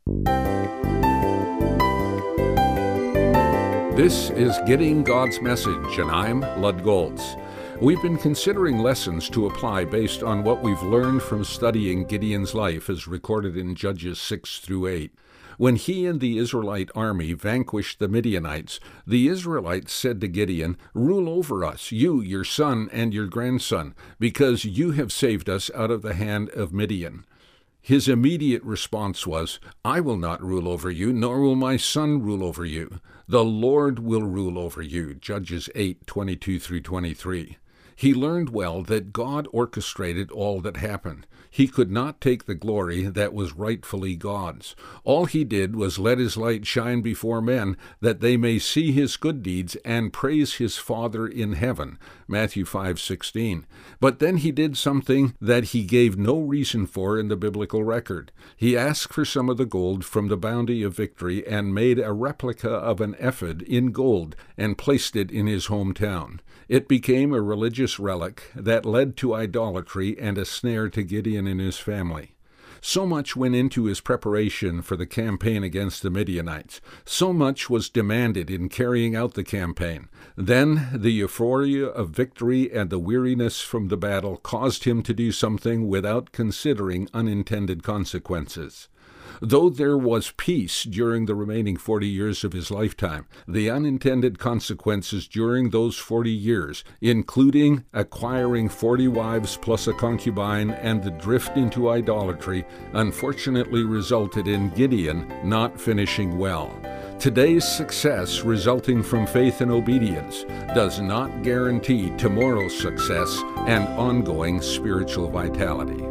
This is Getting God's Message, and I'm Lud Goltz. We've been considering lessons to apply based on what we've learned from studying Gideon's life as recorded in Judges 6 through 8. When he and the Israelite army vanquished the Midianites, the Israelites said to Gideon, "Rule over us, you, your son, and your grandson, because you have saved us out of the hand of Midian." His immediate response was, "I will not rule over you, nor will my son rule over you. The Lord will rule over you." Judges 8:22 through 23. He learned well that God orchestrated all that happened. He could not take the glory that was rightfully God's. All he did was let his light shine before men, that they may see his good deeds and praise his Father in heaven. Matthew 5:16. But then he did something that he gave no reason for in the biblical record. He asked for some of the gold from the bounty of victory and made a replica of an ephod in gold and placed it in his hometown. It became a religious relic that led to idolatry and a snare to Gideon and his family. So much went into his preparation for the campaign against the Midianites. So much was demanded in carrying out the campaign. Then the euphoria of victory and the weariness from the battle caused him to do something without considering unintended consequences. Though there was peace during the remaining 40 years of his lifetime, the unintended consequences during those 40 years, including acquiring 40 wives plus a concubine and the drift into idolatry, unfortunately resulted in Gideon not finishing well. Today's success resulting from faith and obedience does not guarantee tomorrow's success and ongoing spiritual vitality.